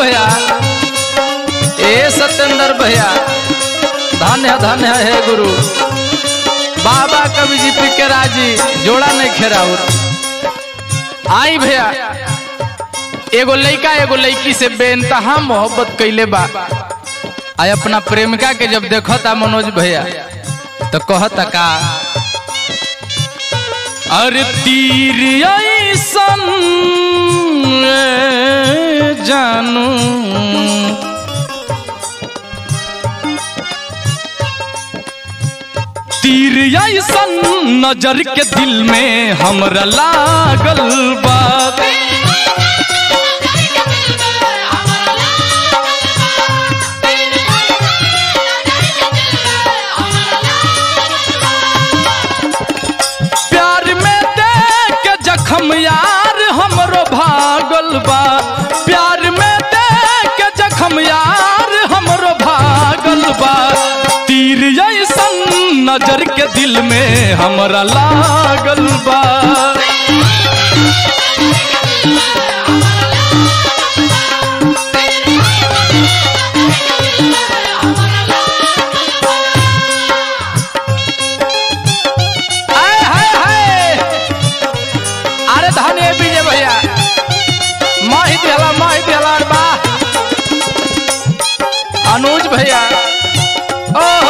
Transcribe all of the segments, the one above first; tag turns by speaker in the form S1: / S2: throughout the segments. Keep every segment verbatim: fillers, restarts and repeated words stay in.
S1: भैया, ए सत्येंद्र भैया, धन्य धन्य है गुरु बाबा कवि जी पी के राजी जोड़ा नहीं खेरा। आई भैया, एगो लड़का एगो लड़की से बेइंतहा मोहब्बत कैले बा। आई अपना प्रेमिका के जब देखता मनोज भैया तो कहता का, अरे तीर ऐसन जानू तीर ऐसन नजर के दिल में हमरा लागल बा। प्यार में देख के जखम यार हमरो भागल बा। प्यार में देख के जखम यार हमरो भागल बा। तीर ऐसन नजर के दिल में हमरा लागल बा। आए हाय हाय, अरे धन्य विजय भैया, माही दिला माही दिला बा। अनुज भैया, ओह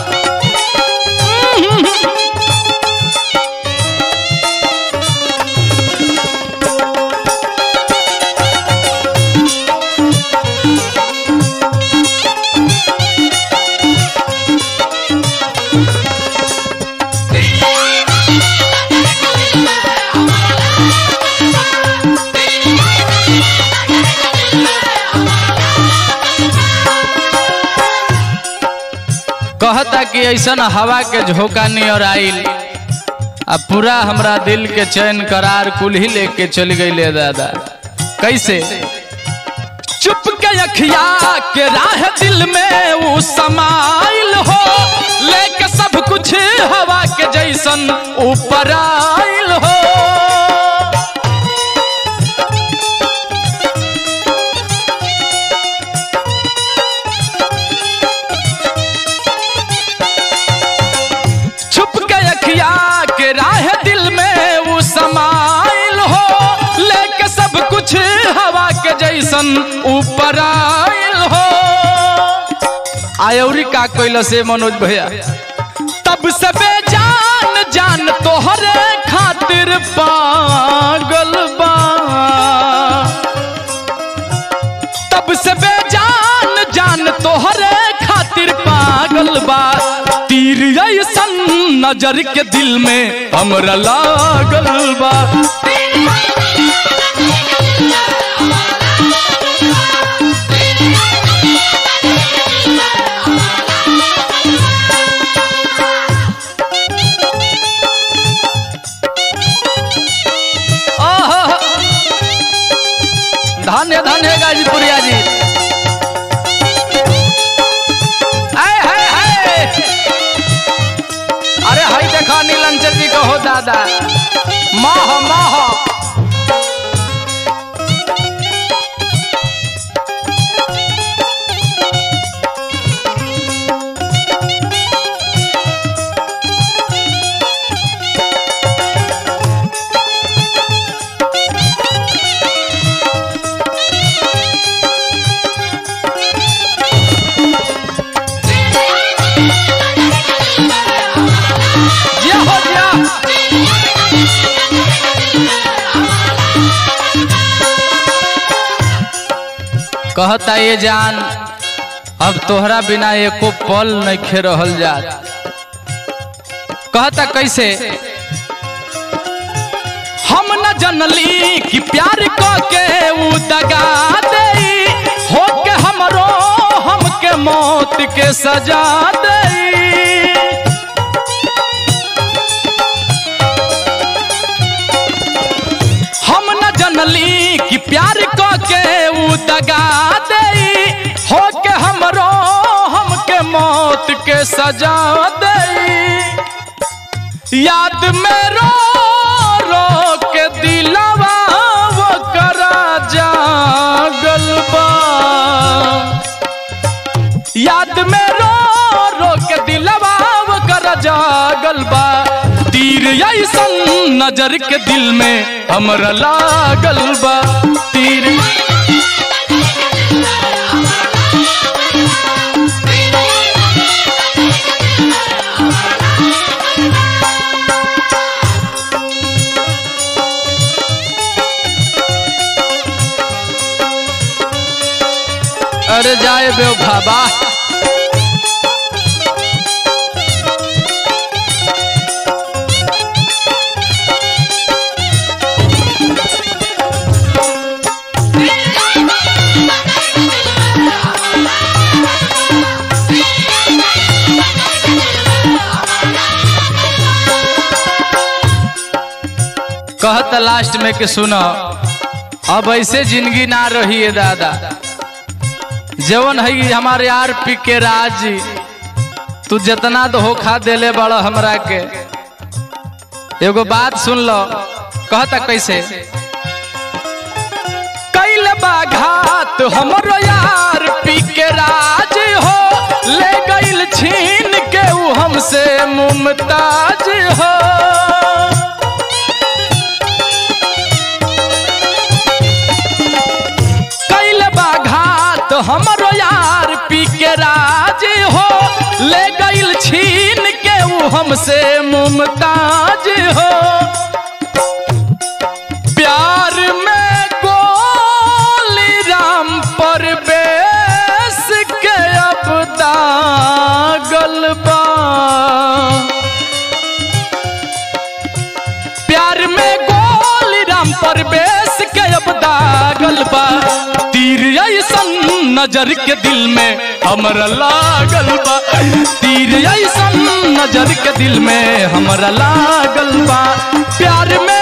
S1: कहता कि ऐसा हवा के झोंका नियर आइल, अब पूरा हमरा दिल के चैन करार कुल ही लेके चल गई ले दादा। कैसे? चुप के अखिया के राह दिल में वो समाइल हो, लेके सब कुछ हवा के जैसन ऊपर आइल हो। के राह दिल में वो समाइल हो, लेके सब कुछ हवा के जैसन ऊपर आइल हो। आयोरी का कोइला से मनोज भैया, तब से बेजान जान तोहरे खातिर पागल बा। तब से बेजान जान तोहरे खातिर पागल बा। तीर ऐसन नजर के दिल में हमरा लागल बा। धन्य धन्य गाजीपुरिया जी। आए हाय हाय, अरे हाय देखा नीलंचल जी को हो दादा, माह माह कहता ये जान, अब तोहरा बिना एको पल नहीं खे रहल जात। कहता कैसे? हम न जनली कि प्यार को के उ दगा देई, हो के हमरो हमके मौत के सजा देई। हम न जनली कि प्यार को के उ दगा देई, हो के हमरो हमके मौत के सजा देई। याद में रो रो के दिलवा वो करा जागल बा। लागल बा तीर ऐसन नजर के दिल में हमरा लागल बा तीर अरे जाए बे बाबा कहत लास्ट में के सुनो अब ऐसे जिंदगी ना रही है दादा जवन है हमारे यार पी के राज तू जितना धोखा देले बड़ा हमरा के एगो बात सुन लो कहता कैसे कैल बाघात हमरो यार पी के राज हो ले गइल छीन के ऊ हमसे मुमताज हो हमरो यार पी के राज हो ले गइल छीन के ऊ हमसे मुमताज हो प्यार में गोली राम पर बेस के अब दागल बा प्यार में गोली राम पर बेस के अब दागल बा तीर ऐसन नजर के दिल में हमरा लागल बा तीर ऐसन नजर के दिल में हमरा लागल बा प्यार में